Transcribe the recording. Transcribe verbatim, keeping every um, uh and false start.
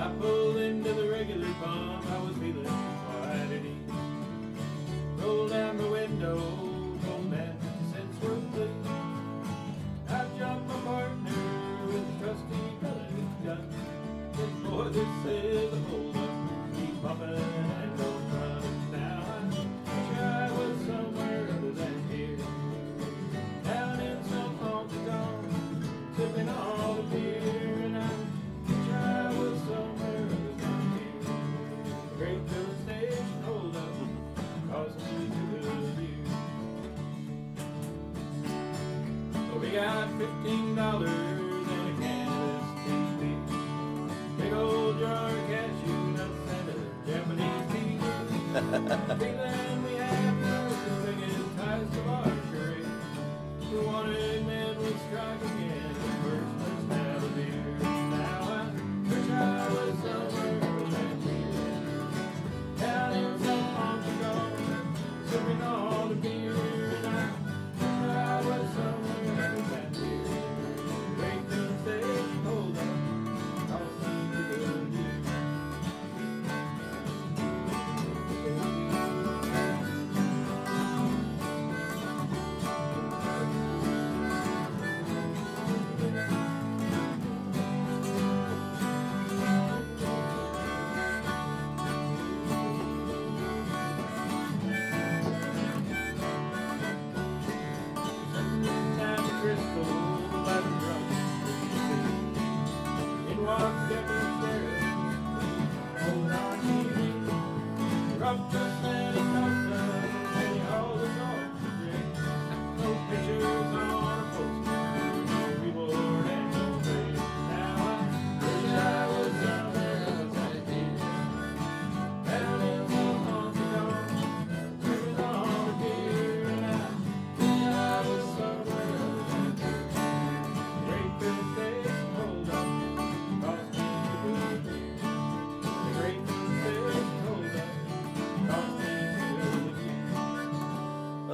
I pulled into the regular pump, I was feeling quite at ease. Rolled down the window, told man since we're pleased. I jumped my partner with a trusty pellet gun. Said, boy, this is a hold up. Keep pumping and don't run. Now I wish I was somewhere other than here, down in some honky tonk, sipping all the beer. And I wish I was somewhere other than here. The great filling station hold up cost me two good years. But we got fifteen dollars and a cannabis T V, big old jar of cashew nuts and a Japanese tea. Feeling